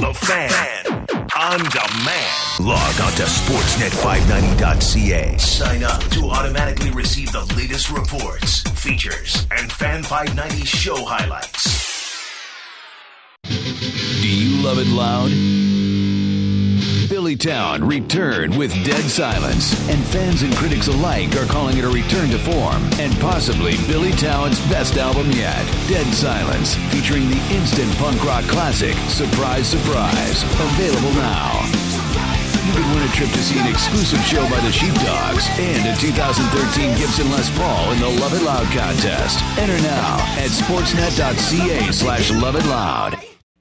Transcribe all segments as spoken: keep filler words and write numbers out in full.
The Fan. On demand. Log on to sportsnet five ninety dot c a. Sign up to automatically receive the latest reports, features, and Fan five ninety show highlights. Do you love it loud? Billy Town returned with Dead Silence, and fans and critics alike are calling it a return to form and possibly Billy Town's best album yet. Dead Silence, featuring the instant punk rock classic Surprise Surprise, available now. You can win a trip to see an exclusive show by the Sheepdogs and a two thousand thirteen Gibson Les Paul in the Love It Loud contest. Enter now at sportsnet dot c a slash love it loud.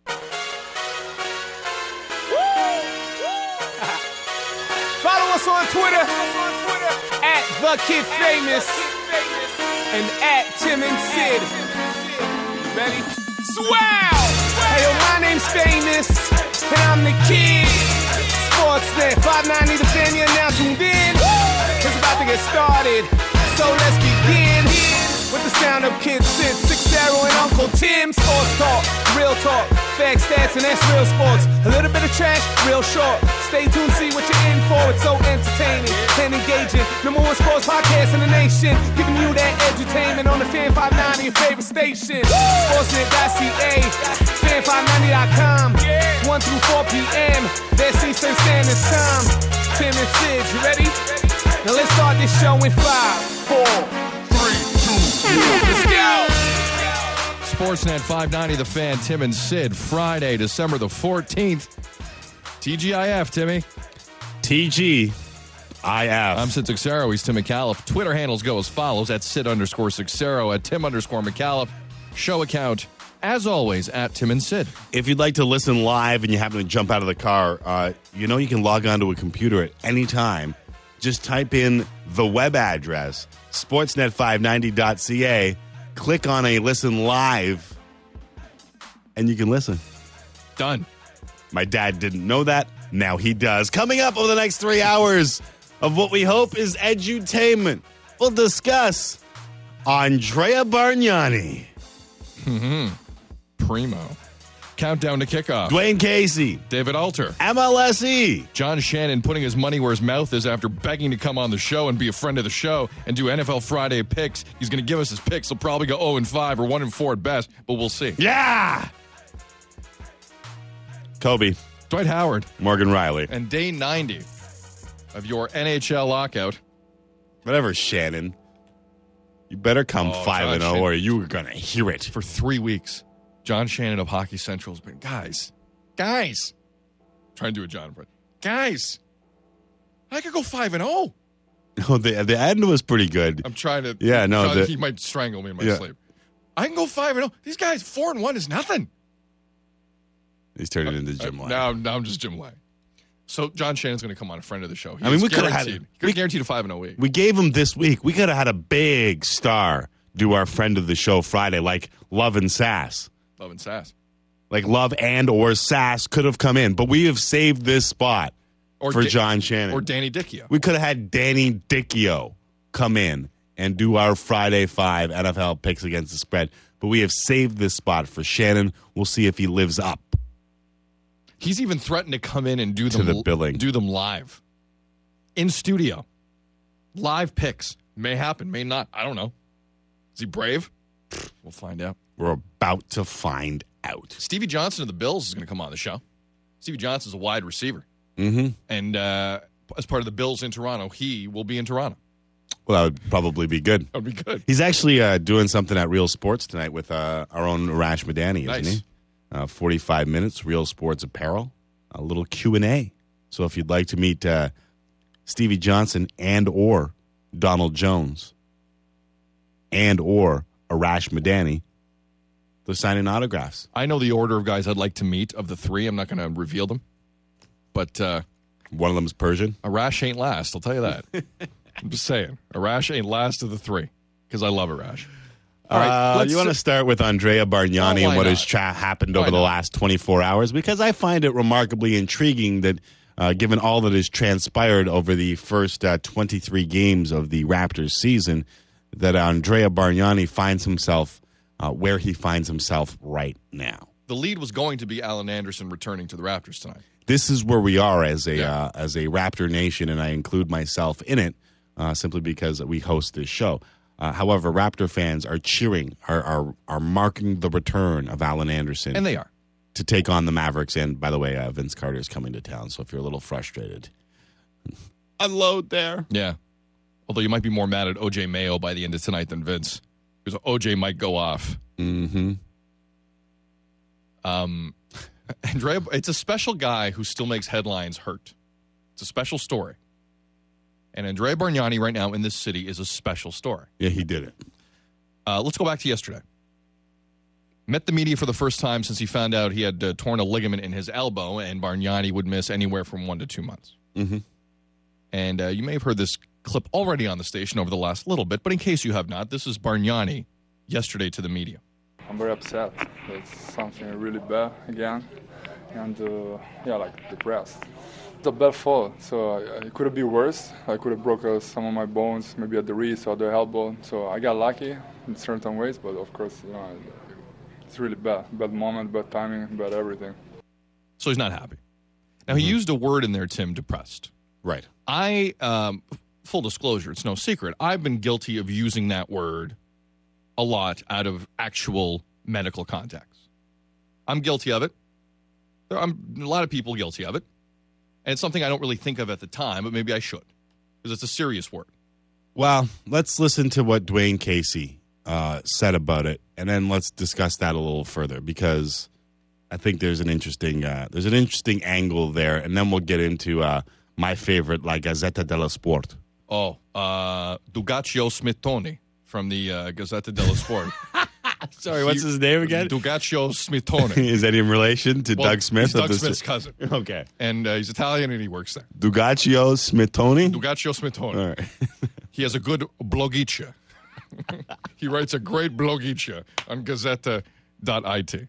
On Twitter, at The Kid Famous, and at Tim and Sid. Ready? Swell! Hey, yo, my name's Famous, and I'm the Kid. Sportsnet five ninety, The Fan, you're now tuned in. It's about to get started, so let's begin. With the sound of Kid Sid, six zero, and Uncle Tim. Sports talk, real talk, facts, stats, and that's real sports. A little bit of trash, real short. Stay tuned, see what you're in for. It's so entertaining and engaging. Number one sports podcast in the nation, giving you that edutainment on the Fan five ninety, your favorite station. sportsnet dot c a, fan five ninety dot com. one through four p.m. That's Eastern Standard Time. Tim and Sid, you ready? Now let's start this show in five, four, three, two, one. Let's go! Sportsnet five ninety, The Fan, Tim and Sid, Friday, December the fourteenth. T G I F, Timmy. T G I F. I'm Sid Sixero. He's Tim McAuliffe. Twitter handles go as follows: at Sid underscore Sixero, at Tim underscore McAuliffe. Show account, as always, at Tim and Sid. If you'd like to listen live and you happen to jump out of the car, uh, you know you can log on to a computer at any time. Just type in the web address, sportsnet five ninety dot c a, click on a listen live, and you can listen. Done. My dad didn't know that. Now he does. Coming up over the next three hours of what we hope is edutainment, we'll discuss Andrea Bargnani. Mm-hmm. Primo. Countdown to kickoff. Dwayne Casey. David Alter. M L S E. John Shannon putting his money where his mouth is after begging to come on the show and be a friend of the show and do N F L Friday picks. He's going to give us his picks. He'll probably go oh and five or one and four at best, but we'll see. Yeah! Kobe. Dwight Howard. Morgan Riley. And day ninety of your N H L lockout. Whatever, Shannon. You better come oh, five and oh or you were going to hear it. For three weeks, John Shannon of Hockey Central has been, guys, guys. Trying to do a John impression. Guys, I could go five and oh. No, the, the end was pretty good. I'm trying to. Yeah, no. The, the, he might strangle me in my yeah. sleep. I can go five and oh. These guys, four and one is nothing. He's turning uh, into Jim uh, Lang. Now, now I'm just Jim Lang. So John Shannon's going to come on, a friend of the show. He I mean, we could have had he we, guaranteed a five and oh week. We gave him this week. We could have had a big star do our friend of the show Friday, like Love and Sass. Love and Sass. Like Love and or Sass could have come in, but we have saved this spot or for da- John Shannon. Or Danny Dicchio. We could have had Danny Dicchio come in and do our Friday Five N F L picks against the spread, but we have saved this spot for Shannon. We'll see if he lives up. He's even threatened to come in and do to them the billing. do them live. In studio. Live picks. May happen, may not. I don't know. Is he brave? We'll find out. We're about to find out. Stevie Johnson of the Bills is going to come on the show. Stevie Johnson's a wide receiver. Mm-hmm. And uh, as part of the Bills in Toronto, he will be in Toronto. Well, that would probably be good. That would be good. He's actually uh, doing something at Real Sports tonight with uh, our own Arash Madani, isn't Nice. he? Uh, forty-five minutes, Real Sports Apparel, a little Q and A. So if you'd like to meet uh, Stevie Johnson and or Donald Jones and or Arash Madani, they're signing autographs. I know the order of guys I'd like to meet of the three. I'm not going to reveal them. But uh, one of them is Persian. Arash ain't last, I'll tell you that. I'm just saying. Arash ain't last of the three because I love Arash. All right, uh, let's you want to start with Andrea Bargnani oh, and what not? has tra- happened Why over the not? last twenty-four hours? Because I find it remarkably intriguing that uh, given all that has transpired over the first uh, twenty-three games of the Raptors season, that Andrea Bargnani finds himself uh, where he finds himself right now. the lead was going to be Alan Anderson returning to the Raptors tonight. This is where we are as a Yeah. uh, as a Raptor nation, and I include myself in it uh, simply because we host this show. Uh, however, Raptor fans are cheering, are, are are marking the return of Alan Anderson, And they are. to take on the Mavericks. And by the way, uh, Vince Carter is coming to town, so if you're a little frustrated, unload there. Yeah. Although you might be more mad at O J Mayo by the end of tonight than Vince, because O J might go off. Mm-hmm. Um, Andrea, it's a special guy who still makes headlines hurt. It's a special story. And Andrea Bargnani right now in this city is a special story. Yeah, he did it. Uh, let's go back to yesterday. Met the media for the first time since he found out he had uh, torn a ligament in his elbow, and Bargnani would miss anywhere from one to two months. Mm-hmm. And uh, you may have heard this clip already on the station over the last little bit, but in case you have not, this is Bargnani yesterday to the media. I'm very upset. It's something really bad again, and uh, yeah, like depressed. It's a bad fall, so uh, it could have been worse. I could have broken some of my bones, maybe at the wrist or the elbow. So I got lucky in certain ways, but of course, you know, it's really bad. Bad moment, bad timing, bad everything. So he's not happy. Now, he used a word in there, Tim, depressed. Right. I, um, full disclosure, it's no secret, I've been guilty of using that word a lot out of actual medical context. I'm guilty of it. There, I'm a lot of people guilty of it. And it's something I don't really think of at the time, but maybe I should, because it's a serious word. Well, let's listen to what Dwayne Casey uh, said about it, and then let's discuss that a little further, because I think there's an interesting uh, there's an interesting angle there, and then we'll get into uh, my favorite, La Gazzetta dello Sport. Oh, uh, Dugaccio Smittoni from the uh, Gazzetta dello Sport. Sorry, what's his name again? Dugaccio Smittoni. Is that in relation to Well, Doug Smith? He's of Doug the- Smith's cousin. Okay. And uh, he's Italian, and he works there. Dugaccio Smittoni? Dugaccio Smittoni. All right. He has a good blogicia. He writes a great blogicia on Gazzetta dot I T.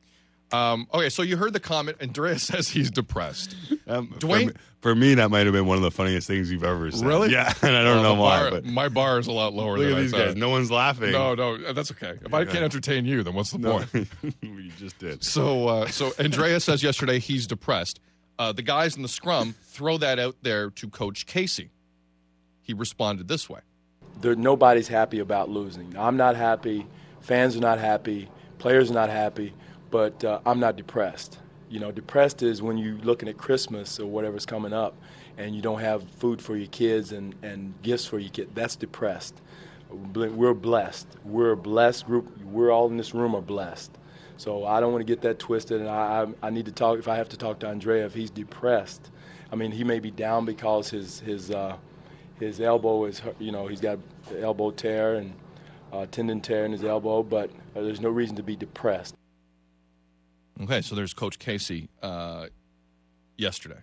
Um, okay, so you heard the comment. Andrea says he's depressed. Um, Dwayne? for, me, for me, that might have been one of the funniest things you've ever said. Really? Yeah, and I don't Uh, know the why. bar- But my bar is a lot lower look than at I these thought. guys. No one's laughing. No, no, that's okay. If I can't entertain you, then what's the No. point? You just did. So, uh, so Andrea says yesterday he's depressed. Uh, the guys in the scrum throw that out there to Coach Casey. He responded this way. There, nobody's happy about losing. I'm not happy. Fans are not happy. Players are not happy. But uh, I'm not depressed. You know, depressed is when you're looking at Christmas or whatever's coming up and you don't have food for your kids and, and gifts for your kids. That's depressed. We're blessed. We're a blessed group. We're all in this room are blessed. So I don't want to get that twisted. And I, I, I need to talk, if I have to talk to Andrea, if he's depressed, I mean, he may be down because his, his, uh, his elbow is, you know, he's got elbow tear and uh, tendon tear in his elbow, but uh, there's no reason to be depressed. Okay, so there's Coach Casey uh, yesterday.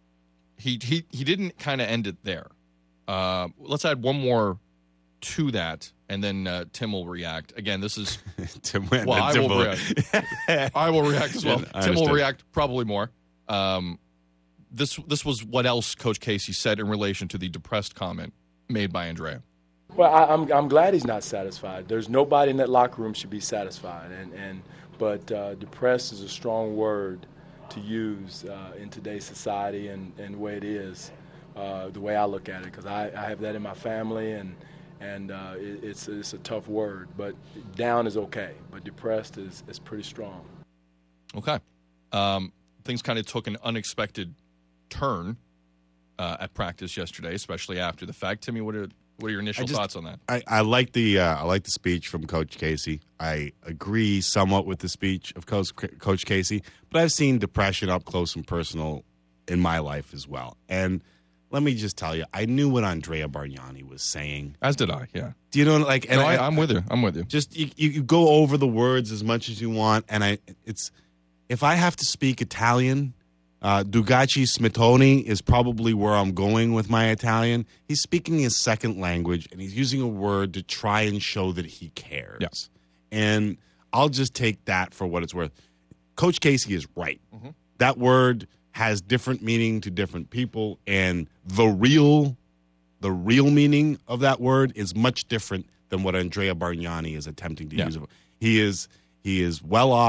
He he he didn't kind of end it there. Uh, let's add one more to that, and then uh, Tim will react. Again, this is Tim went well, I Tim will will- react. I will react as well. Yeah, I Tim will understand. react probably more. Um, this this was what else Coach Casey said in relation to the depressed comment made by Andrea. Well, I, I'm I'm glad he's not satisfied. There's nobody in that locker room should be satisfied, and and but uh, depressed is a strong word to use uh, in today's society and, and the way it is, uh, the way I look at it, because I, I have that in my family, and and uh, it, it's it's a tough word. But down is okay, but depressed is is pretty strong. Okay, um, things kind of took an unexpected turn uh, at practice yesterday, especially after the fact. Timmy, what are what are your initial just- thoughts on that? I, I like the uh, I like the speech from Coach Casey. I agree somewhat with the speech of Coach Coach Casey, but I've seen depression up close and personal in my life as well. And let me just tell you, I knew what Andrea Bargnani was saying. As did I. Yeah. Do you know, like, and no, I, I, I'm with you. I'm with you. just you, you you go over the words as much as you want, and I it's if I have to speak Italian. Uh, Dugaccio Smittoni is probably where I'm going with my Italian. He's speaking his second language, and he's using a word to try and show that he cares. Yeah. And I'll just take that for what it's worth. Coach Casey is right. That word has different meaning to different people, and the real, the real meaning of that word is much different than what Andrea Bargnani is attempting to Yeah. use. He is he is well off.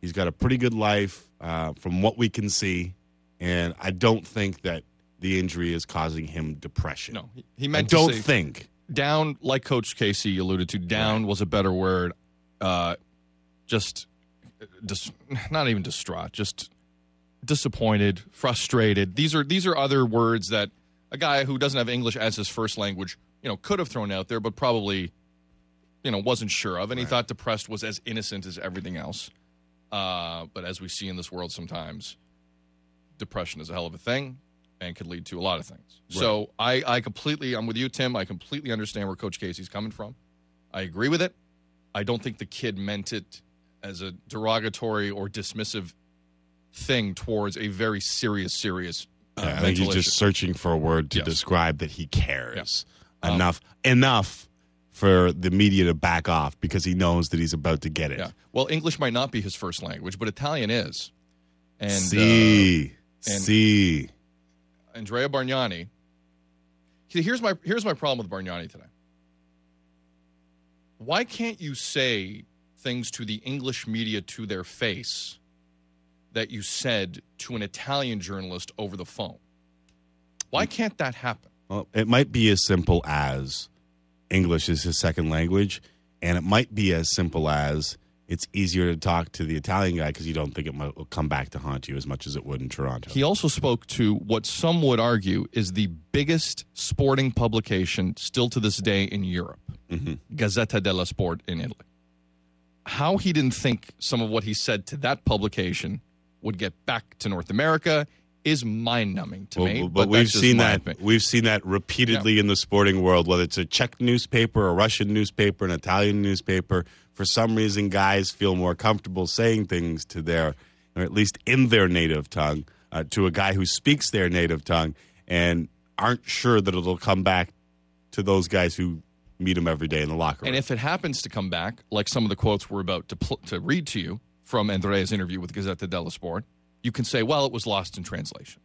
He's got a pretty good life uh, from what we can see, and I don't think that the injury is causing him depression. No, he, he meant I don't to say think. Down, like Coach Casey alluded to, down Right. was a better word. Uh, just, dis- not even distraught, just disappointed, frustrated. These are these are other words that a guy who doesn't have English as his first language, you know, could have thrown out there, but probably, you know, wasn't sure of. And he Right. thought depressed was as innocent as everything else. Uh, but as we see in this world sometimes, depression is a hell of a thing and could lead to a lot of things. Right. So I, I completely, I'm with you, Tim. I completely understand where Coach Casey's coming from. I agree with it. I don't think the kid meant it as a derogatory or dismissive thing towards a very serious, serious uh, Yeah, I think mental he's just issue. searching for a word to Yes. describe that he cares Um, enough enough for the media to back off because he knows that he's about to get it. Yeah. Well, English might not be his first language, but Italian is. And See, uh, and- see. Andrea Bargnani. See, Here's my here's my problem with Bargnani today. Why can't you say things to the English media to their face that you said to an Italian journalist over the phone? Why can't that happen? Well, it might be as simple as English is his second language, and it might be as simple as it's easier to talk to the Italian guy because you don't think it might, will come back to haunt you as much as it would in Toronto. He also spoke to what some would argue is the biggest sporting publication still to this day in Europe, Mm-hmm. Gazzetta dello Sport in Italy. How he didn't think some of what he said to that publication would get back to North America is mind-numbing to Well, me. but, But, we've that's just seen my that opinion. we've seen that repeatedly in the sporting world, whether it's a Czech newspaper, a Russian newspaper, an Italian newspaper. For some reason, guys feel more comfortable saying things to their, or at least in their native tongue, uh, to a guy who speaks their native tongue, and aren't sure that it'll come back to those guys who meet him every day in the locker room. And if it happens to come back, like some of the quotes we're about to pl- to read to you from Andrea's interview with Gazzetta dello Sport, you can say, well, it was lost in translation.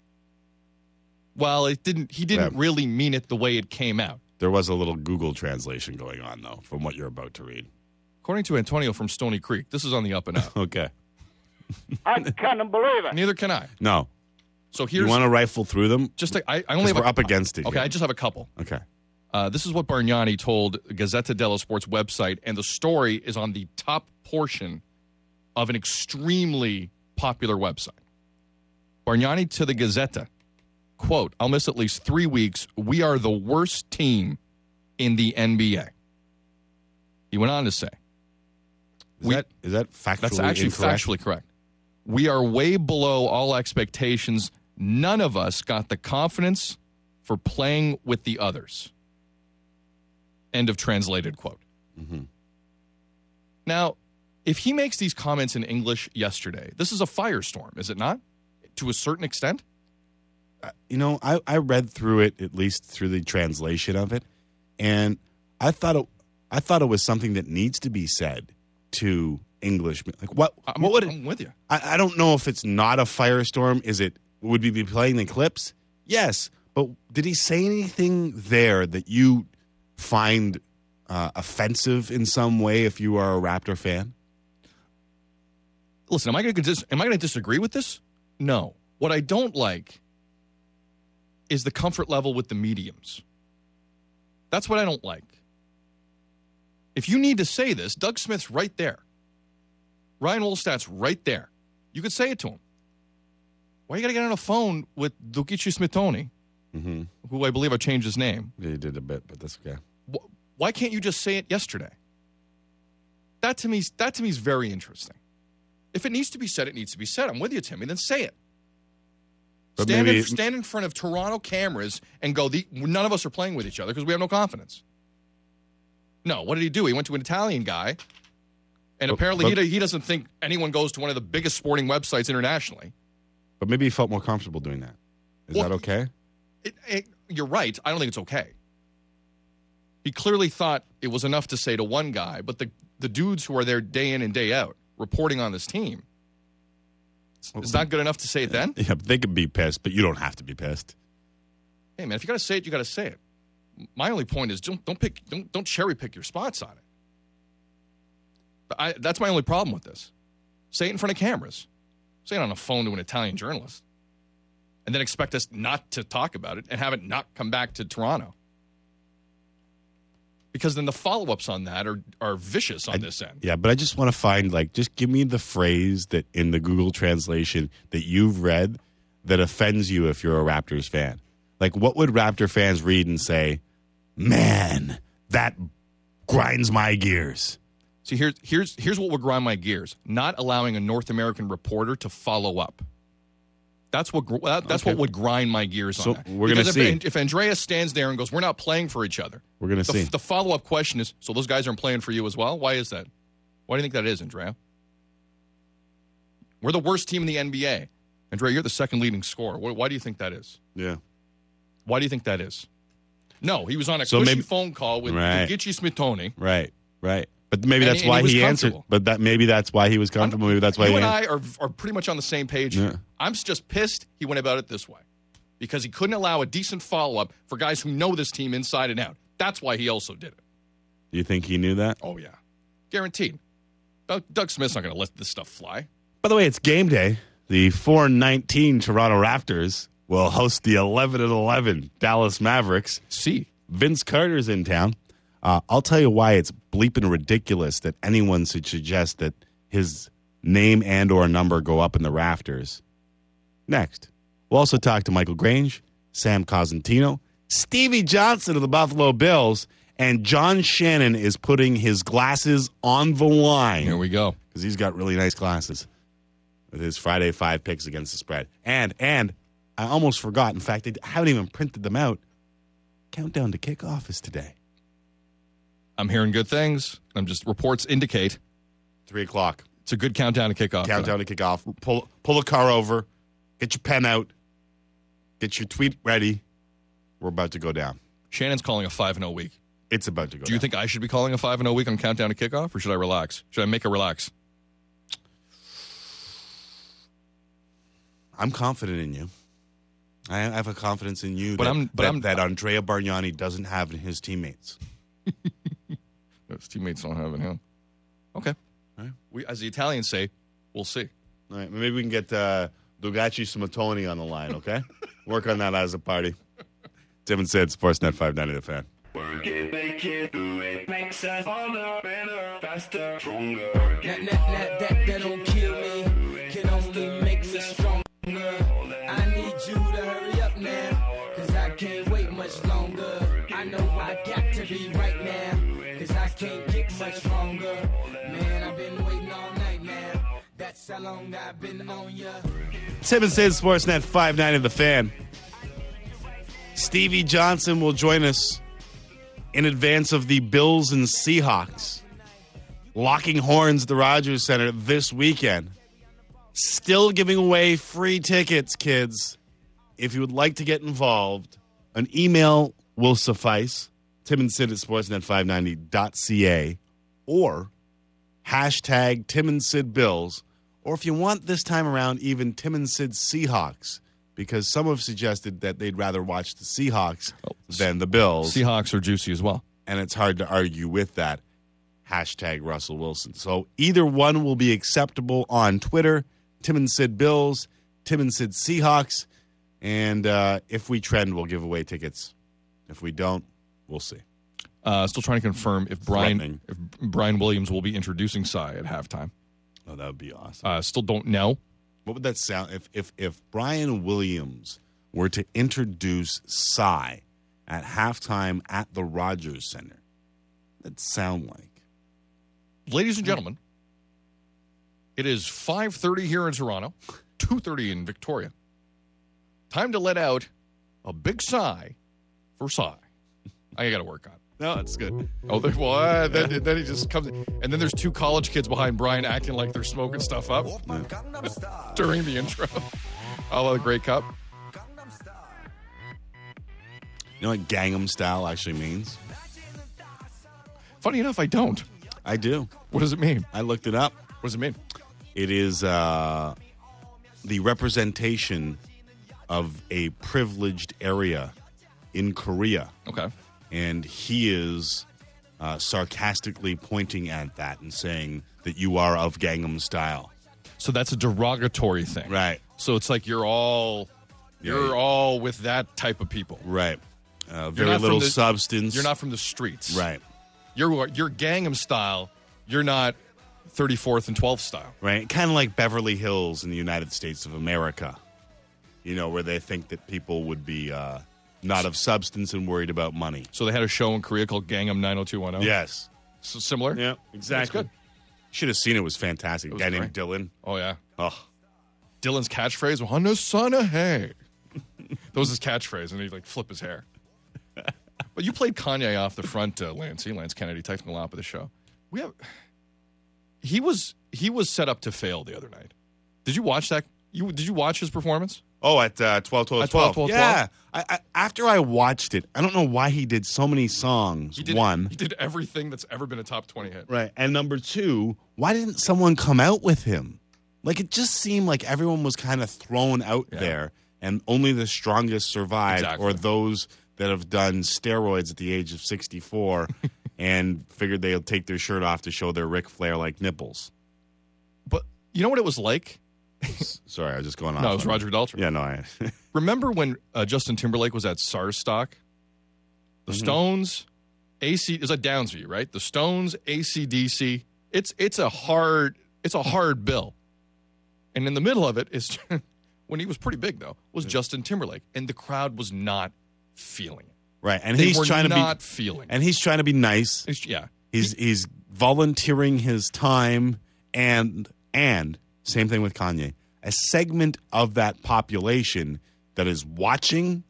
Well, it didn't. He didn't Yeah. really mean it the way it came out. There was a little Google translation going on, though, from what you're about to read. According to Antonio from Stony Creek, this is on the up and up. Okay. I can't believe it. Neither can I. No. So You here's want to rifle through them? just a, I, I only Because have we're a, up against it Okay, here. I just have a couple. Okay. Uh, this is what Bargnani told Gazzetta dello Sport's website, and the story is on the top portion of an extremely popular website. Bargnani to the Gazzetta, quote, I'll miss at least three weeks. We are the worst team in the N B A. He went on to say, Is, We- that, is that factually that's actually incorrect? factually correct. We are way below all expectations. None of us got the confidence for playing with the others. End of translated quote. Mm-hmm. Now, if he makes these comments in English yesterday, this is a firestorm, is it not? To a certain extent? You know, I, I read through it, at least through the translation of it, and I thought it, I thought it was something that needs to be said to English. Like what? I'm, what would it, I'm with you. I, I don't know if it's not a firestorm. Is it? Would we be playing the clips? Yes, but did he say anything there that you find uh, offensive in some way if you are a Raptor fan? Listen, am I going to dis- am I going to disagree with this? No. What I don't like is the comfort level with the mediums. That's what I don't like. If you need to say this, Doug Smith's right there. Ryan Olstad's right there. You could say it to him. Why you got to get on a phone with Dukichi Smitoni, Mm-hmm. who I believe I changed his name? Yeah, you did a bit, but that's okay. Wh- Why can't you just say it yesterday? That to me, that to me is very interesting. If it needs to be said, it needs to be said. I'm with you, Timmy. Then say it. But Stand, maybe- in, stand in front of Toronto cameras and go, the, none of us are playing with each other because we have no confidence. No, what did he do? He went to an Italian guy, and But- apparently but- he, do- he doesn't think anyone goes to one of the biggest sporting websites internationally. But maybe he felt more comfortable doing that. Is Well, that okay? It, it, you're right. I don't think it's okay. He clearly thought it was enough to say to one guy, but the, the dudes who are there day in and day out reporting on this team, it's, it's not good enough to say it then? Yeah, but they could be pissed, but you don't have to be pissed. Hey, man, if you got to say it, you got to say it. My only point is don't don't pick don't don't cherry pick your spots on it. I, that's my only problem with this. Say it in front of cameras. Say it on a phone to an Italian journalist. And then expect us not to talk about it and have it not come back to Toronto. Because then the follow-ups on that are, are vicious on I, this end. Yeah, but I just want to find, like, just give me the phrase that in the Google translation that you've read that offends you if you're a Raptors fan. Like, what would Raptor fans read and say, man, that grinds my gears? See, here's, here's, here's what would grind my gears. Not allowing a North American reporter to follow up. That's what that's okay. what would grind my gears so on that. We're going to see. If, if Andreas stands there and goes, we're not playing for each other. We're going to see. The follow-up question is, so those guys aren't playing for you as well? Why is that? Why do you think that is, Andrea? We're the worst team in the N B A. Andrea, you're the second leading scorer. Why, why do you think that is? Yeah. Why do you think that is? No, he was on a so cushy maybe, phone call with right. Gicci Smitoni. Right, right. But maybe and that's he, why he, he answered. But that maybe that's why he was comfortable. Maybe that's why you he and answered. I are, are pretty much on the same page yeah. here. I'm just pissed he went about it this way because he couldn't allow a decent follow-up for guys who know this team inside and out. That's why he also did it. Do you think he knew that? Oh, yeah. Guaranteed. Doug, Doug Smith's not going to let this stuff fly. By the way, it's game day. The four nineteen Toronto Raptors will host the eleven and eleven Dallas Mavericks. See. Vince Carter's in town. Uh, I'll tell you why it's bleeping ridiculous that anyone should suggest that his name and or number go up in the rafters. Next. We'll also talk to Michael Grange, Sam Cosentino, Stevie Johnson of the Buffalo Bills, and John Shannon is putting his glasses on the line. Here we go. Because he's got really nice glasses with his Friday five picks against the spread. And, and I almost forgot. In fact, I haven't even printed them out. Countdown to kickoff is today. I'm hearing good things. I'm just reports indicate three o'clock. It's a good countdown to kickoff. Countdown to kickoff. Pull pull a car over. Get your pen out. Get your tweet ready. We're about to go down. Shannon's calling a five and zero week. It's about to go. Do you down. think I should be calling a five and zero week on countdown to kickoff, or should I relax? Should I make a relax? I'm confident in you. I have a confidence in you but that, I'm, but that, I'm, that Andrea Bargnani doesn't have in his teammates. His teammates don't have it in him. Okay. Right. We, as the Italians say, we'll see. All right. Maybe we can get uh, Dugacci Smatoni on the line, okay? Work on that as a party. Tim and Sid, Sportsnet five ninety The Fan. Work it, make it, do it. Makes us harder, better, faster, stronger. That, that, that, that, that don't kill me. Can only make us stronger. I need you to hurry up now, cause I can't wait much longer. I know I got to be right now, cause I can't get much longer. Man, I've been waiting all night now. That's how long I've been on ya. Tim and Sid, Sportsnet five ninety The Fan. Stevie Johnson will join us in advance of the Bills and Seahawks locking horns at the Rogers Center this weekend. Still giving away free tickets, kids. If you would like to get involved, an email will suffice. Tim and Sid at sportsnet five ninety dot c a or hashtag Tim and Sid Bills. Or if you want this time around, even Tim and Sid Seahawks, because some have suggested that they'd rather watch the Seahawks oh, than the Bills. Seahawks are juicy as well. And it's hard to argue with that. Hashtag Russell Wilson. So either one will be acceptable on Twitter. Tim and Sid Bills, Tim and Sid Seahawks. And uh, if we trend, we'll give away tickets. If we don't, we'll see. Uh, still trying to confirm if Brian if Brian Williams will be introducing Cy at halftime. Oh, that would be awesome. Uh, still don't know. What would that sound if if if Brian Williams were to introduce Cy at halftime at the Rogers Center? That'd sound like. Ladies and gentlemen, it is five thirty here in Toronto, two thirty in Victoria. Time to let out a big sigh for Cy. I got to work on it. No, it's good. Oh, well, uh, then, then he just comes in. And then there's two college kids behind Brian acting like they're smoking stuff up during the intro. I love the Grey Cup. You know what Gangnam Style actually means? Funny enough, I don't. I do. What does it mean? I looked it up. What does it mean? It is uh, the representation of a privileged area in Korea. Okay. And he is uh, sarcastically pointing at that and saying that you are of Gangnam Style. So that's a derogatory thing. Right. So it's like you're all you're Yeah. all with that type of people. Right. Uh, You're very not from little the- substance. You're not from the streets. Right. You're you're Gangnam style. You're not thirty-fourth and twelfth style. Right. Kind of like Beverly Hills in the United States of America. You know, where they think that people would be uh, not of substance and worried about money. So they had a show in Korea called Gangnam nine oh two one oh. Yes. So similar? Yeah, exactly. That's good. Should have seen it. It was fantastic. It was Guy named great. Dylan. Oh, yeah. Oh. Dylan's catchphrase, Hana Sana Hey. That was his catchphrase, and he'd like flip his hair. But you played Kanye off the front, uh, Lance. See, Lance Kennedy, technical op of the show. We have. He was he was set up to fail the other night. Did you watch that? You did you watch his performance? Oh, at uh, twelve, twelve, At twelve, twelve. twelve, Yeah. I, I, after I watched it, I don't know why he did so many songs. He did, One. He did everything that's ever been a top twenty hit. Right. And number two, why didn't someone come out with him? Like, it just seemed like everyone was kind of thrown out Yeah. there, and only the strongest survived, Exactly. or those that have done steroids at the age of sixty-four and figured they'll take their shirt off to show their Ric Flair-like nipples. But you know what it was like? Sorry, I was just going on. No, it was Roger Daltrey. Yeah, no, I. Remember when uh, Justin Timberlake was at SARS stock? The Mm-hmm. Stones, A C is at Downsview, right? The Stones, A C D C. It's it's a hard it's a hard bill, and in the middle of it is when he was pretty big though was Justin Timberlake, and the crowd was not feeling it. Right, and They he's were trying to not be feeling it. and he's trying to be nice. It's- yeah, He's he's volunteering his time, and and same thing with Kanye. A segment of that population that is watching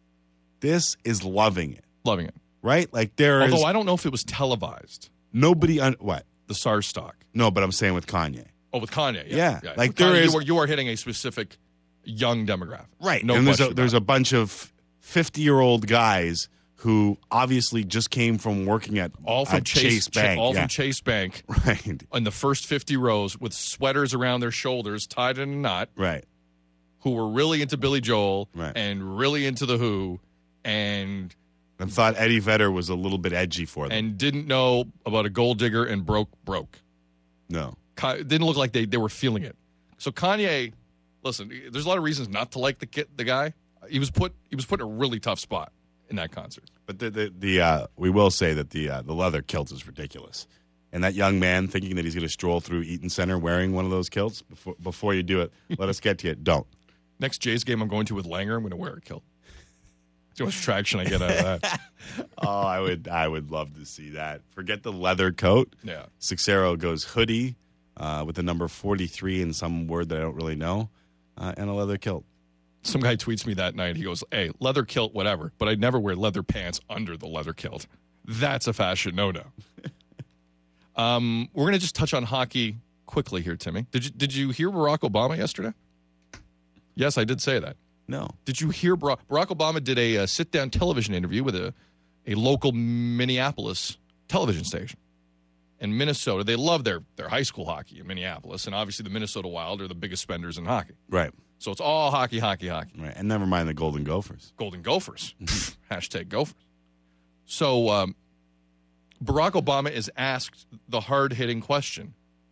this is loving it, loving it. right? Like there is Although I don't know if it was televised. nobody on what? The SARS stock. No, but I'm saying with Kanye, Oh, with Kanye. Yeah, Yeah, like With there Kanye, is- you are, you are hitting a specific young demographic. right? No and there's question a, there's about a bunch of fifty year old guys who obviously just came from working at all from at Chase, Chase Bank, all yeah. from Chase Bank, right, in the first fifty rows with sweaters around their shoulders tied in a knot, right. who were really into Billy Joel Right. and really into The Who, and And thought Eddie Vedder was a little bit edgy for them. and didn't know about a gold digger and broke broke. no, Ka- It didn't look like they, they were feeling it. So Kanye, listen, there's a lot of reasons not to like the kid, the guy. He was put he was put in a really tough spot in that concert. but the the, the uh, we will say that the uh, the leather kilt is ridiculous. And that young man thinking that he's going to stroll through Eaton Center wearing one of those kilts before before you do it, let us get to it. Don't. Next Jays game I'm going to with Langer, I'm going to wear a kilt. See how much traction I get out of that. Oh, I would I would love to see that. Forget the leather coat. Yeah. Sixero goes hoodie uh, with the number forty-three in some word that I don't really know, uh, and a leather kilt. Some guy tweets me that night. He goes, hey, leather kilt, whatever, but I'd never wear leather pants under the leather kilt. That's a fashion no-no. um, we're going to just touch on hockey quickly here, Timmy. Did you, did you hear Barack Obama yesterday? Yes, I did say that. No. Did you hear Barack, Barack Obama did a, uh sit-down television interview with a, a local Minneapolis television station. In Minnesota, they love their, their high school hockey in Minneapolis, and obviously the Minnesota Wild are the biggest spenders in hockey. Right. So it's all hockey, hockey, hockey. Right. And never mind the Golden Gophers. Golden Gophers. Hashtag Gophers. So um, Barack Obama is asked the hard-hitting question,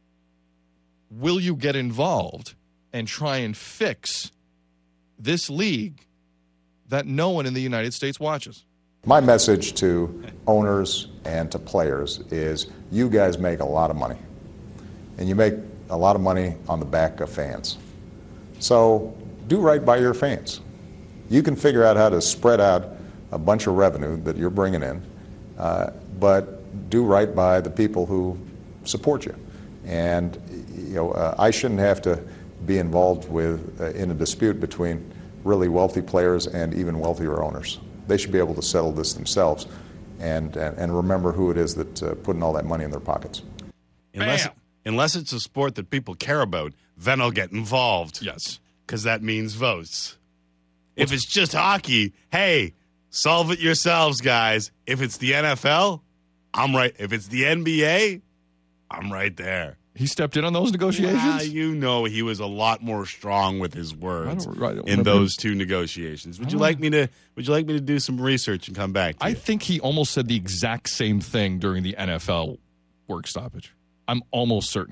will you get involved and try and fix this league that no one in the United States watches? My message to owners and to players is you guys make a lot of money. And you make a lot of money on the back of fans. So do right by your fans. You can figure out how to spread out a bunch of revenue that you're bringing in, uh, but do right by the people who support you. And you know, uh, I shouldn't have to be involved with uh, in a dispute between really wealthy players and even wealthier owners. They should be able to settle this themselves and and, and remember who it is that's uh, putting all that money in their pockets. Unless, unless it's a sport that people care about, then I'll get involved. Yes. Because that means votes. If it's just hockey, hey, solve it yourselves, guys. If it's the N F L, I'm right. If it's the N B A, I'm right there. He stepped in on those negotiations? Yeah, you know he was a lot more strong with his words I don't- I don't in remember. those two negotiations. Would you like me to? Would you like me to do some research and come back to I you? think he almost said the exact same thing during the N F L work stoppage. I'm almost certain of that.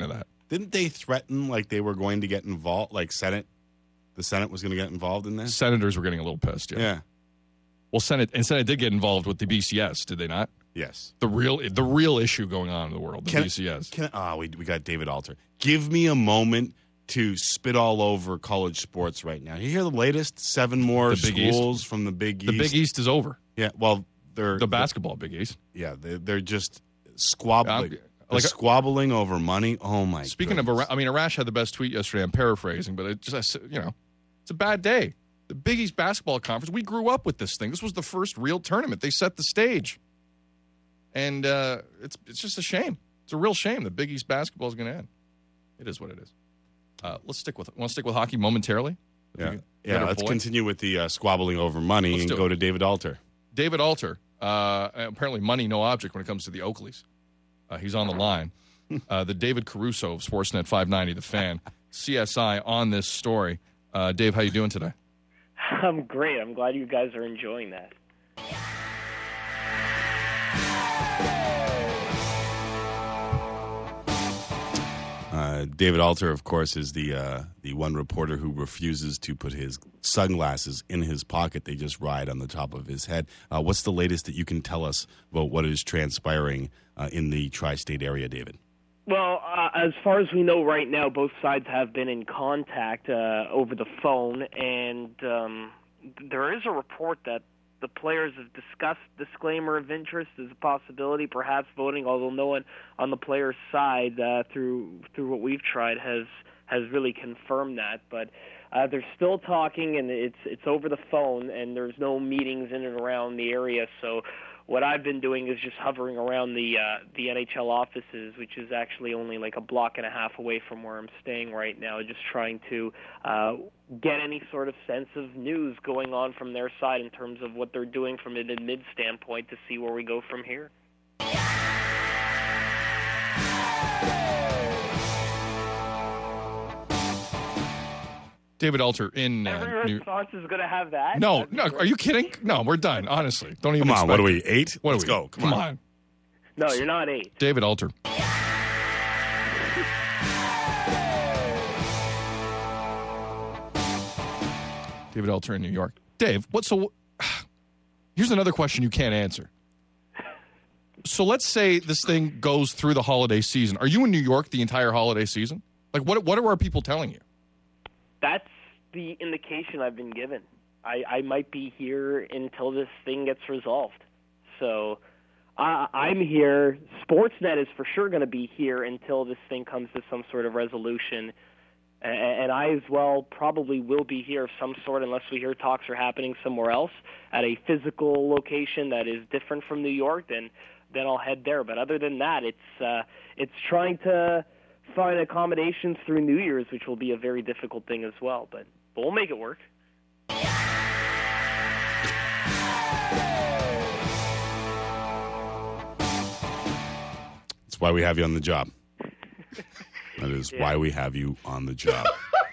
Didn't they threaten like they were going to get involved, like Senate? The Senate was going to get involved in this? Senators were getting a little pissed, yeah. Yeah. Well, Senate and Senate did get involved with the B C S, did they not? Yes. The real the real issue going on in the world, the Can- B C S. Can, oh, we, we got David Alter. Give me a moment to spit all over college sports right now. You hear the latest? Seven more The Big schools East. from the Big East. The Big East is over. Yeah, well, they're... The basketball Big East. Yeah, they're, they're just squabbling. Yeah, They're like- squabbling over money. Oh, my Speaking goodness. of, Ara- I mean, Arash had the best tweet yesterday. I'm paraphrasing, but it just, you know, it's a bad day. The Big East basketball conference. We grew up with this thing. This was the first real tournament. They set the stage, and uh, it's it's just a shame. It's a real shame that Big East basketball is going to end. It is what it is. Uh, let's stick with. Want to stick with hockey momentarily? Yeah, If yeah. better Let's point. continue with the uh, squabbling over money Let's and do go it. to David Alter. David Alter. Uh, apparently, money no object when it comes to the Oakleys. Uh, he's on the line. Uh, the David Caruso of Sportsnet five ninety, The Fan, C S I on this story. Uh, Dave, how you doing today? I'm great. I'm glad you guys are enjoying that. Uh, David Alter, of course, is the uh, the one reporter who refuses to put his sunglasses in his pocket. They just ride on the top of his head. Uh, what's the latest that you can tell us about what is transpiring uh, in the tri-state area, David? Well, uh, as far as we know right now, both sides have been in contact uh, over the phone, and um, there is a report that the players have discussed disclaimer of interest as a possibility, perhaps voting, although no one on the players' side uh, through through what we've tried has has really confirmed that. But uh, they're still talking, and it's it's over the phone, and there's no meetings in and around the area. So what I've been doing is just hovering around the uh, the N H L offices, which is actually only like a block and a half away from where I'm staying right now, just trying to uh, get any sort of sense of news going on from their side in terms of what they're doing from an admid standpoint to see where we go from here. David Alter in uh, Every New response is going to have that. No, no. Are you kidding? No, we're done. Honestly, don't even. Come on, expect what are it. we, eight? What Let's are we? go. Come Come on. on. No, you're not eight. David Alter. David Alter in New York. Dave, what? So here's another question you can't answer. So let's say this thing goes through the holiday season. Are you in New York the entire holiday season? Like, what? What are our people telling you? That's the indication I've been given. I, I might be here until this thing gets resolved. So uh, I'm here. Sportsnet is for sure going to be here until this thing comes to some sort of resolution. And, and I as well probably will be here of some sort unless we hear talks are happening somewhere else at a physical location that is different from New York, then, then I'll head there. But other than that, it's uh, it's trying to find accommodations through New Year's, which will be a very difficult thing as well. But, but we'll make it work. That's why we have you on the job. That is Yeah. why we have you on the job.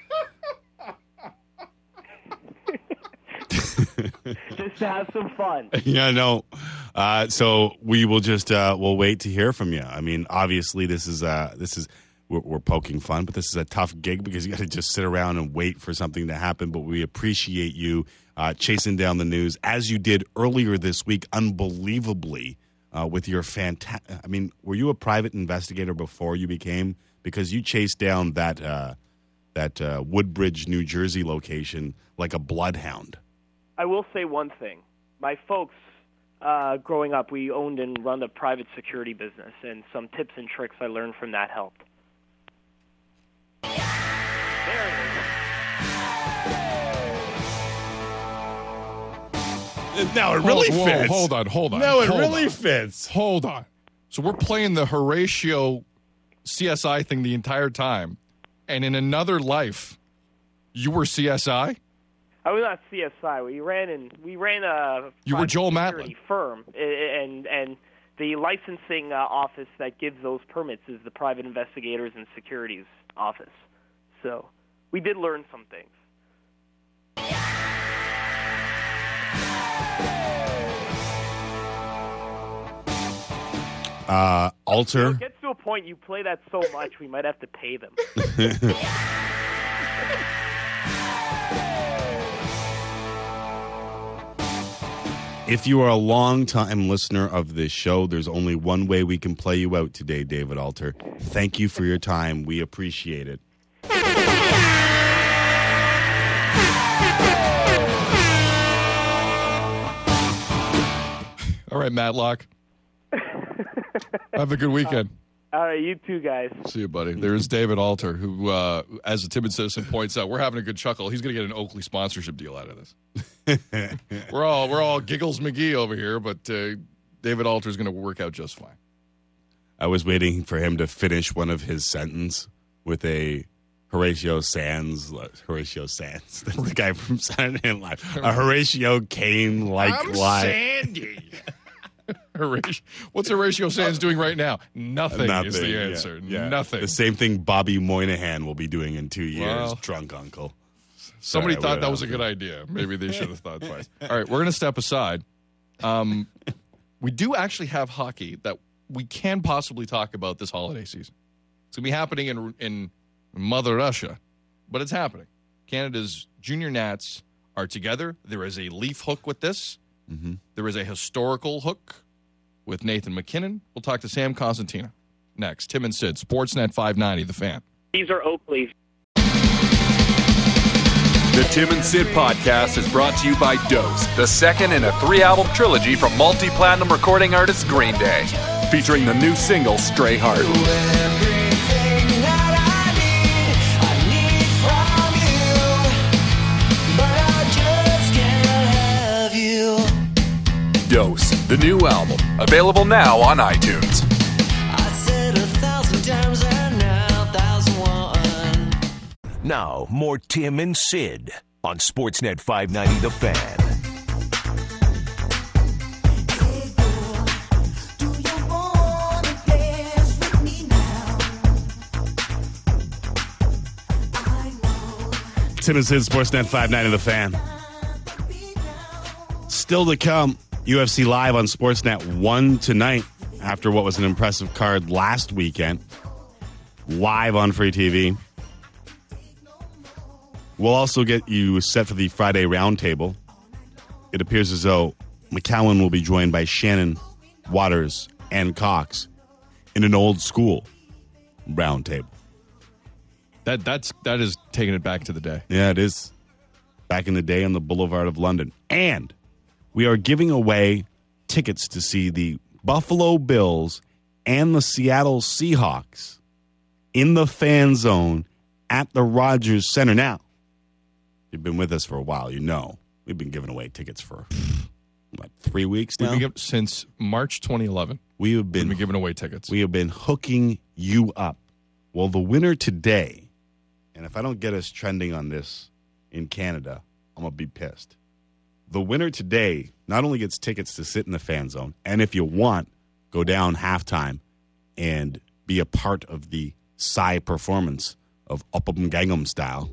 Just to have some fun. Yeah, no. Uh, so we will just uh, we'll wait to hear from you. I mean, obviously, this is uh, this is we're, we're poking fun, but this is a tough gig because you got to just sit around and wait for something to happen. But we appreciate you uh, chasing down the news as you did earlier this week, unbelievably, uh, with your fantastic. I mean, were you a private investigator before you became? Because you chased down that uh, that uh, Woodbridge, New Jersey location like a bloodhound. I will say one thing. My folks, uh, growing up, we owned and run a private security business, and some tips and tricks I learned from that helped. There it is. Now it really Whoa, whoa, fits. Hold on, hold on. No, it hold really on. fits. Hold on. So we're playing the Horatio C S I thing the entire time, and in another life, you were C S I? I was not C S I. We ran in. We ran a You were private Joel security Matlin. firm, and and the licensing uh, office that gives those permits is the Private Investigators and Securities Office. So we did learn some things. Uh, Alter. It gets to a point, you play that so much, we might have to pay them. If you are a long-time listener of this show, there's only one way we can play you out today, David Alter. Thank you for your time. We appreciate it. All right, Matlock. Have a good weekend. All right, you too, guys. See you, buddy. There's David Alter, who, uh, as the timid citizen points out, we're having a good chuckle. He's going to get an Oakley sponsorship deal out of this. we're all we're all Giggles McGee over here, but uh, David Alter is going to work out just fine. I was waiting for him to finish one of his sentence with a Horatio Sands. Horatio Sands, that's the guy from Saturday Night Live. A Horatio Kane-like I'm line. Sandy. Horatio, what's Horatio Sands doing right now? Nothing, Nothing is the yeah, answer. yeah. Nothing. The same thing Bobby Moynihan will be doing in two years. Well, drunk uncle. Somebody Sorry, thought that I was a good idea. Maybe they should have thought twice. All right, we're going to step aside. Um, we do actually have hockey that we can possibly talk about this holiday season. It's going to be happening in in Mother Russia, but it's happening. Canada's junior Nats are together. There is a Leaf hook with this. Mm-hmm. There is a historical hook with Nathan McKinnon. We'll talk to Sam Constantino next. Tim and Sid, Sportsnet five ninety, The Fan. These are Oakleys. The Tim and Sid podcast is brought to you by Dose, the second in a three-album trilogy from multi-platinum recording artist Green Day, featuring the new single Stray Heart. Dose, the new album, available now on iTunes. I said a thousand times and now thousand one. Now, more Tim and Sid on Sportsnet five ninety The Fan. Tim and Sid, Sportsnet five ninety The Fan. Still to come, U F C Live on Sportsnet one tonight after what was an impressive card last weekend. Live on free T V. We'll also get you set for the Friday roundtable. It appears as though McCowan will be joined by Shannon, Waters, and Cox in an old school roundtable. That that's that is taking it back to the day. Yeah, it is. Back in the day on the Boulevard of London. And we are giving away tickets to see the Buffalo Bills and the Seattle Seahawks in the fan zone at the Rogers Center. Now, you've been with us for a while, you know. We've been giving away tickets for, what, three weeks now? We've been, since March twenty eleven. We have been, been giving away tickets. We have been hooking you up. Well, the winner today, and if I don't get us trending on this in Canada, I'm going to be pissed. The winner today not only gets tickets to sit in the fan zone, and if you want, go down halftime and be a part of the Psy performance of Uppum Gangnam Style.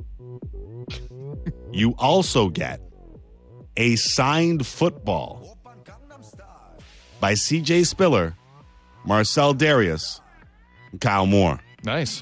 You also get a signed football by C J Spiller, Marcel Darius, and Kyle Moore. Nice.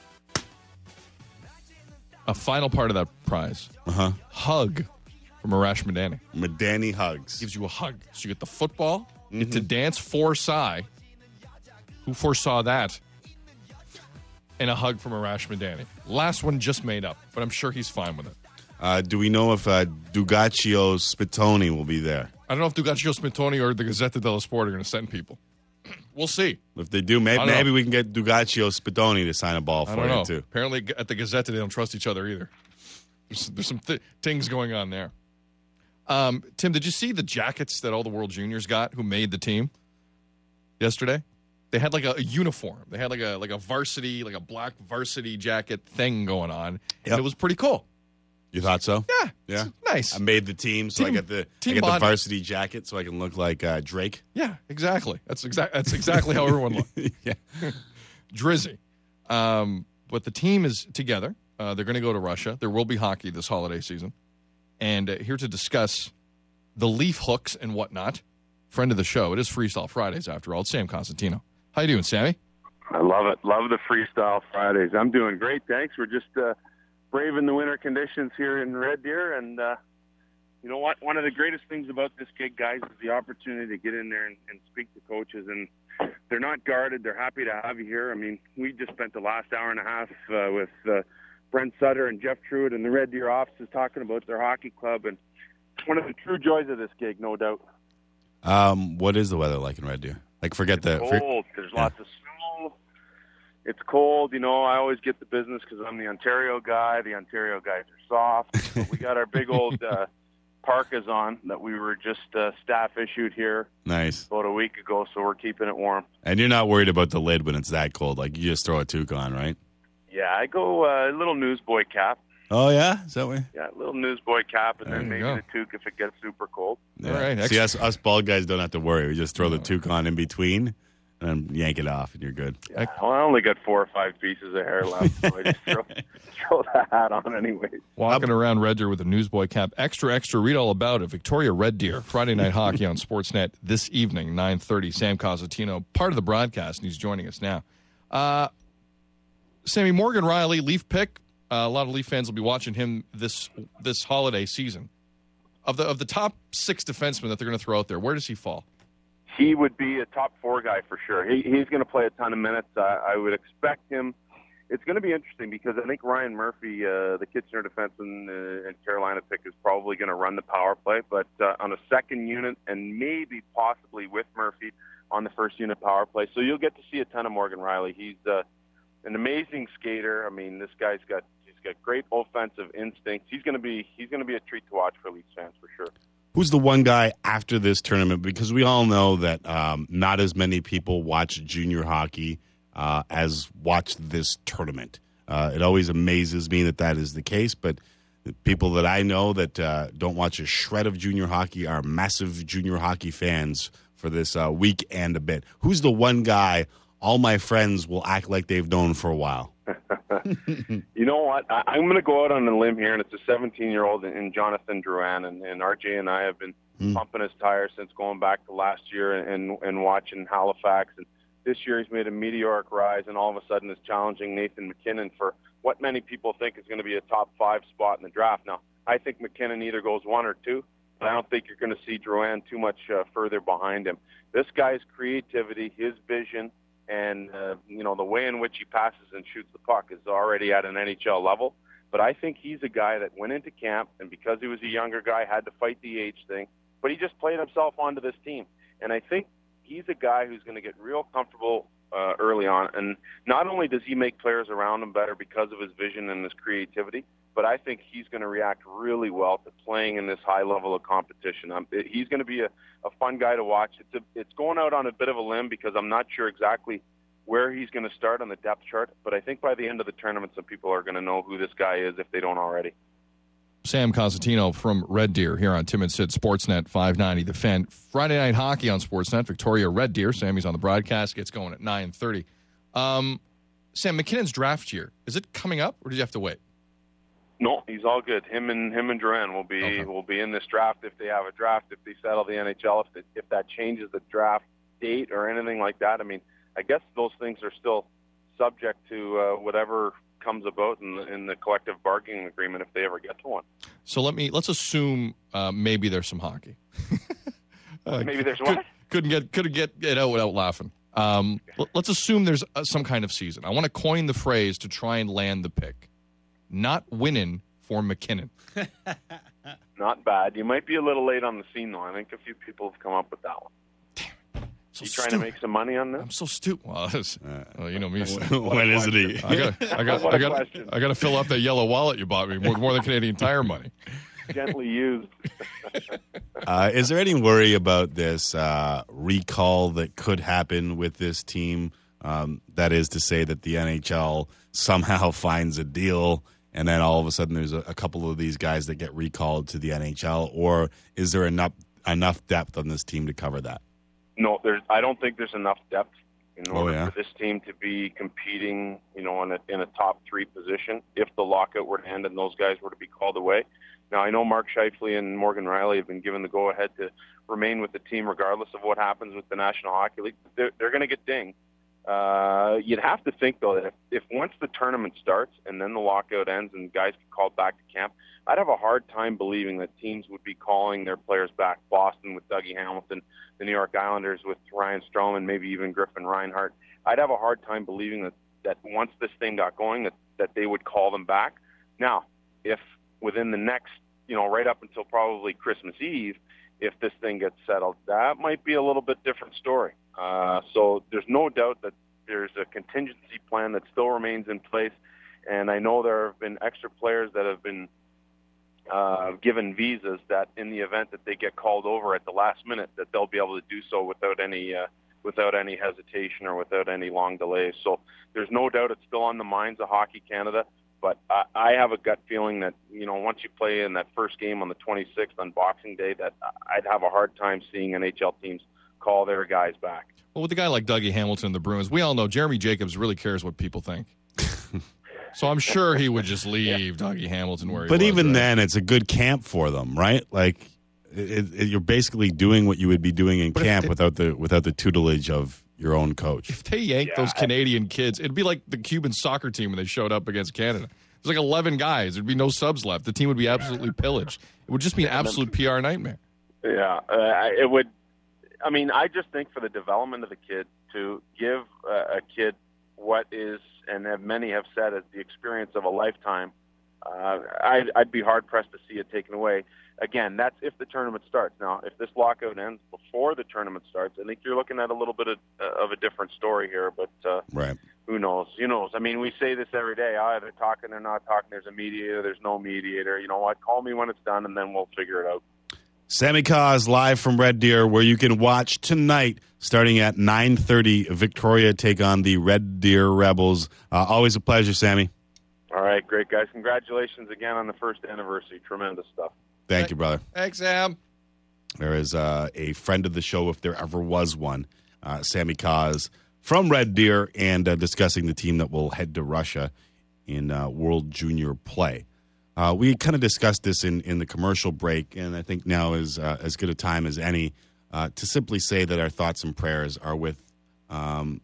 A final part of that prize. Uh-huh. Hug from Arash Madani. Madani hugs. Gives you a hug. So you get the football, you get to dance for Psy. Who foresaw that? And a hug from Arash Madani. Last one just made up, but I'm sure he's fine with it. Uh, do we know if uh, Dugaccio Spitoni will be there? I don't know if Dugaccio Spitoni or the Gazzetta dello Sport are going to send people. We'll see. If they do, maybe, maybe we can get Dugaccio Spitoni to sign a ball for I don't you, know. too. Apparently at the Gazzetta, they don't trust each other either. There's, there's some th- things going on there. Um, Tim, did you see the jackets that all the World Juniors got who made the team yesterday? They had like a, a uniform. They had like a like a varsity, like a black varsity jacket thing going on. Yep. And it was pretty cool. You thought so? Yeah. Yeah. Nice. I made the team, so Team- I got the team I got bond. the varsity jacket so I can look like uh, Drake. Yeah, exactly. That's exact. That's exactly how everyone looks. Yeah. Drizzy. Um, but the team is together. Uh, they're going to go to Russia. There will be hockey this holiday season. And uh, here to discuss the Leaf hooks and whatnot, friend of the show. It is Freestyle Fridays, after all. It's Sam Constantino. How you doing, Sammy? I love it. Love the Freestyle Fridays. I'm doing great, thanks. We're just uh, braving the winter conditions here in Red Deer, and uh, you know what? One of the greatest things about this gig, guys, is the opportunity to get in there and, and speak to coaches, and they're not guarded. They're happy to have you here. I mean, we just spent the last hour and a half uh, with uh, Brent Sutter and Jeff Truitt and the Red Deer offices talking about their hockey club, and it's one of the true joys of this gig, no doubt. Um, what is the weather like in Red Deer? Like, forget it's the cold. For, There's yeah. lots of snow. It's cold. You know, I always get the business because I'm the Ontario guy. The Ontario guys are soft. But we got our big old uh, parkas on that we were just uh, staff issued here. Nice. About a week ago, so we're keeping it warm. And you're not worried about the lid when it's that cold. Like, you just throw a toque on, right? Yeah, I go a uh, little newsboy cap. Oh, yeah? Is that way? Yeah, a little newsboy cap, and There then you maybe go. the toque if it gets super cold. Yeah. All right, See, us, us bald guys don't have to worry. We just throw the toque on in between and then yank it off, and you're good. Yeah, well, I only got four or five pieces of hair left, so I just throw, throw the hat on anyway. Walking around Red Deer with a newsboy cap. Extra, extra, read all about it. Victoria Red Deer, Friday Night Hockey on Sportsnet this evening, nine thirty. Sam Cosentino, part of the broadcast, and he's joining us now. Uh, Sammy, Morgan Riley, Leaf pick. Uh, a lot of Leaf fans will be watching him this this holiday season. Of the of the top six defensemen that they're going to throw out there, where does he fall? He would be a top four guy for sure. He, he's going to play a ton of minutes. Uh, I would expect him. It's going to be interesting because I think Ryan Murphy, uh, the Kitchener defenseman uh, and Carolina pick, is probably going to run the power play. But uh, on a second unit and maybe possibly with Murphy on the first unit power play. So you'll get to see a ton of Morgan Riley. He's uh, an amazing skater. I mean, this guy's got he's got great offensive instincts. He's going to be he's going to be a treat to watch for Leafs fans for sure. Who's the one guy after this tournament? Because we all know that um, not as many people watch junior hockey uh, as watch this tournament. Uh, it always amazes me that that is the case, but the people that I know that uh, don't watch a shred of junior hockey are massive junior hockey fans for this uh, week and a bit. Who's the one guy all my friends will act like they've known for a while? You know what? I, I'm going to go out on a limb here, and it's a seventeen-year-old in Jonathan Drouin, and, and R J and I have been mm. pumping his tires since going back to last year and, and watching Halifax. And this year he's made a meteoric rise, and all of a sudden is challenging Nathan McKinnon for what many people think is going to be a top five spot in the draft. Now, I think McKinnon either goes one or two, but I don't think you're going to see Drouin too much uh, further behind him. This guy's creativity, his vision, and, uh, you know, the way in which he passes and shoots the puck is already at an N H L level. But I think he's a guy that went into camp, and because he was a younger guy, had to fight the age thing. But he just played himself onto this team. And I think he's a guy who's going to get real comfortable uh, early on. And not only does he make players around him better because of his vision and his creativity, but I think he's going to react really well to playing in this high level of competition. Um, it, he's going to be a, a fun guy to watch. It's a, it's going out on a bit of a limb because I'm not sure exactly where he's going to start on the depth chart, but I think by the end of the tournament, some people are going to know who this guy is if they don't already. Sam Cosentino from Red Deer here on Tim and Sid Sportsnet five ninety. The Fan. Friday Night Hockey on Sportsnet. Victoria Red Deer. Sammy's on the broadcast. Gets going at nine thirty. Um, Sam, McKinnon's draft year, is it coming up, or did you have to wait? No, he's all good. Him and him and Drouin will be okay. will be in this draft if they have a draft. If they settle the N H L, if it, if that changes the draft date or anything like that. I mean, I guess those things are still subject to uh, whatever comes about in the, in the collective bargaining agreement if they ever get to one. So let me let's assume uh, maybe there's some hockey. uh, maybe there's what? Could, couldn't get couldn't get it out without laughing. Um, okay. Let's assume there's uh, some kind of season. I want to coin the phrase to try and land the pick. Not winning for McKinnon. Not bad. You might be a little late on the scene, though. I think a few people have come up with that one. Damn. So you trying stupid. to make some money on this? I'm so stupid. Well, well, you know me. When is it? I got, I got, I got, I got to fill up that yellow wallet you bought me more, more than Canadian Tire money. Gently used. uh, is there any worry about this uh, recall that could happen with this team? Um, that is to say that the N H L somehow finds a deal, and then all of a sudden there's a, a couple of these guys that get recalled to the N H L, or is there enough enough depth on this team to cover that? No, there's. I don't think there's enough depth in order oh, yeah? for this team to be competing, you know, in a, in a top three position if the lockout were to end and those guys were to be called away. Now, I know Mark Scheifele and Morgan Riley have been given the go-ahead to remain with the team regardless of what happens with the National Hockey League. They're, they're going to get dinged. Uh, you'd have to think, though, that if, if once the tournament starts and then the lockout ends and guys get called back to camp, I'd have a hard time believing that teams would be calling their players back. Boston with Dougie Hamilton, the New York Islanders with Ryan Strome, maybe even Griffin Reinhart. I'd have a hard time believing that, that once this thing got going, that, that they would call them back. Now, if within the next, you know, right up until probably Christmas Eve, if this thing gets settled, that might be a little bit different story. Uh, so there's no doubt that there's a contingency plan that still remains in place. And I know there have been extra players that have been uh, given visas that in the event that they get called over at the last minute, that they'll be able to do so without any uh, without any hesitation or without any long delays. So there's no doubt it's still on the minds of Hockey Canada. But I, I have a gut feeling that, you know, once you play in that first game on the twenty-sixth on Boxing Day, that I'd have a hard time seeing N H L teams call their guys back. Well, with a guy like Dougie Hamilton and the Bruins, we all know Jeremy Jacobs really cares what people think. So I'm sure he would just leave yeah. Dougie Hamilton where he but was. But even right? then, it's a good camp for them, right? Like, it, it, you're basically doing what you would be doing in but camp they, without the without the tutelage of your own coach. If they yanked yeah, those Canadian I, kids, it'd be like the Cuban soccer team when they showed up against Canada. There's like eleven guys. There'd be no subs left. The team would be absolutely pillaged. It would just be an absolute P R nightmare. Yeah, uh, it would. I mean, I just think for the development of the kid, to give uh, a kid what is, and have many have said, is the experience of a lifetime, uh, I'd, I'd be hard-pressed to see it taken away. Again, that's if the tournament starts. Now, if this lockout ends before the tournament starts, I think you're looking at a little bit of, uh, of a different story here, but uh, right. who knows? Who knows? I mean, we say this every day. Oh, they're talking, they're not talking. There's a mediator, there's no mediator. You know what? Call me when it's done, and then we'll figure it out. Sammy Cause live from Red Deer, where you can watch tonight starting at nine thirty. Victoria take on the Red Deer Rebels. Uh, always a pleasure, Sammy. All right, great, guys. Congratulations again on the first anniversary. Tremendous stuff. Thank you, brother. Thanks, Sam. There is uh, a friend of the show, if there ever was one, uh, Sammy Cause from Red Deer, and uh, discussing the team that will head to Russia in uh, World Junior play. Uh, we kind of discussed this in, in the commercial break, and I think now is uh, as good a time as any uh, to simply say that our thoughts and prayers are with um,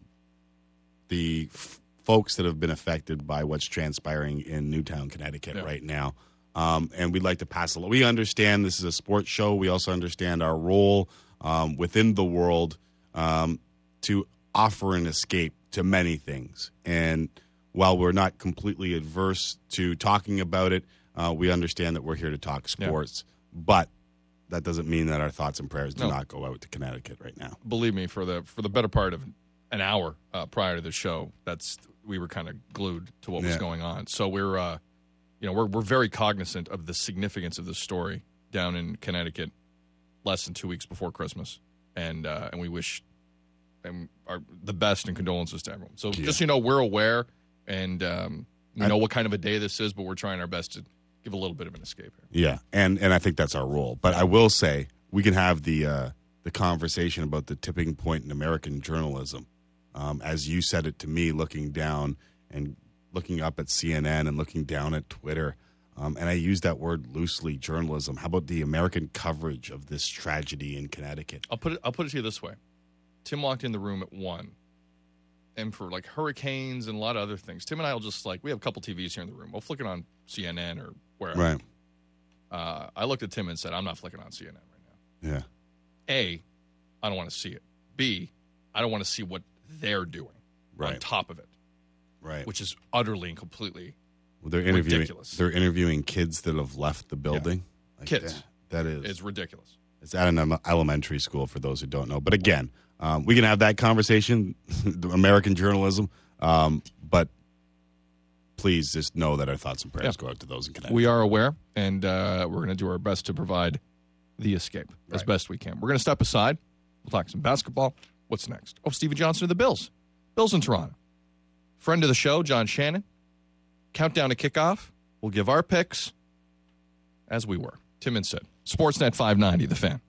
the f- folks that have been affected by what's transpiring in Newtown, Connecticut yeah. right now. Um, and we'd like to pass along. We understand this is a sports show. We also understand our role um, within the world um, to offer an escape to many things. And while we're not completely adverse to talking about it, Uh, we understand that we're here to talk sports, yeah. but that doesn't mean that our thoughts and prayers do no. not go out to Connecticut right now. Believe me, for the for the better part of an hour uh, prior to the show, that's we were kind of glued to what yeah. was going on. So we're, uh, you know, we're we're very cognizant of the significance of this story down in Connecticut, less than two weeks before Christmas, and uh, and we wish them our the best and condolences to everyone. So yeah. just so you know, we're aware, and um, we know what kind of a day this is, but we're trying our best to give a little bit of an escape here. Yeah, and, and I think that's our role. But I will say we can have the uh, the conversation about the tipping point in American journalism. Um, as you said it to me, looking down and looking up at C N N and looking down at Twitter, um, and I use that word loosely, journalism. How about the American coverage of this tragedy in Connecticut? I'll put it, I'll put it to you this way. Tim walked in the room at one. And for like hurricanes and a lot of other things, Tim and I will just like, we have a couple T Vs here in the room. We'll flick it on C N N or wherever. Right. Uh, I looked at Tim and said, I'm not flicking on C N N right now. Yeah. A, I don't want to see it. B, I don't want to see what they're doing right. on top of it. Right. Which is utterly and completely well, they're interviewing, ridiculous. They're interviewing kids that have left the building. Yeah. Like kids. That, that is. It's ridiculous. It's at an elementary school for those who don't know. But again, um, we can have that conversation, American journalism, um, but please just know that our thoughts and prayers yeah. go out to those in Connecticut. We are aware, and uh, we're going to do our best to provide the escape right. as best we can. We're going to step aside. We'll talk some basketball. What's next? Oh, Stevie Johnson of the Bills. Bills in Toronto. Friend of the show, John Shannon. Countdown to kickoff. We'll give our picks as we were. Tim and Sid. Sportsnet five ninety, The Fan.